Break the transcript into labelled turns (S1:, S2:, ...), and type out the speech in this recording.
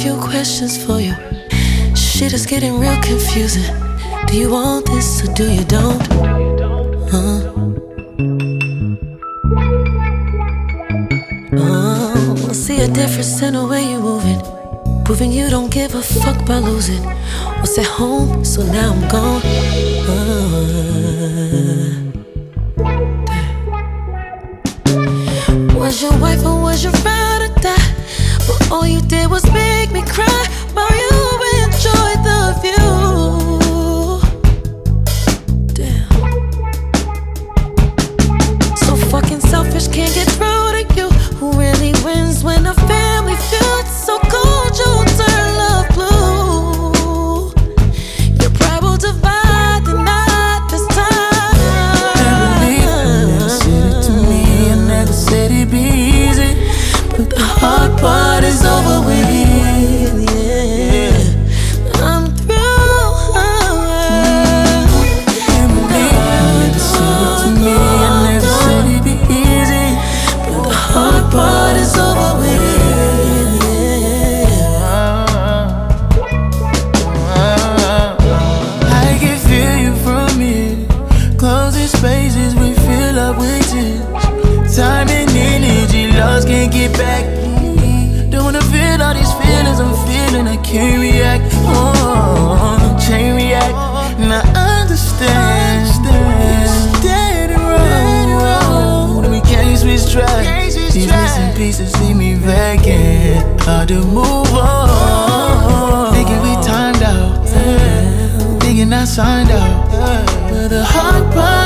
S1: few questions for you. Shit is getting real confusing. Do you want this or do you don't? I see a difference in the way you're moving, proving you don't give a fuck about losing. Was at home, so now I'm gone. Was your wife or was your ride or die? But all you did was make me cry while you enjoyed the view. Damn. So fucking selfish, can't get through to you. Who really wins when a family feud so cold you turn love blue? Your pride will divide the night this time.
S2: Never said it to me, I never said it'd be easy, but the hard part is over with.
S1: Yeah, I'm through.
S2: Never said it to me, I never said it'd be easy, but the hard part is over with. I can feel you from here. Closing spaces, we fill up with tears. Time and energy lost, can't get back. Don't wanna feel all these feelings I'm feeling, I can't react. Can't react. And I understand it's dead and wrong. We can't switch tracks. These missing pieces leave me vacant. Hard to move on. Thinking we timed out, thinking I signed out, but the hard part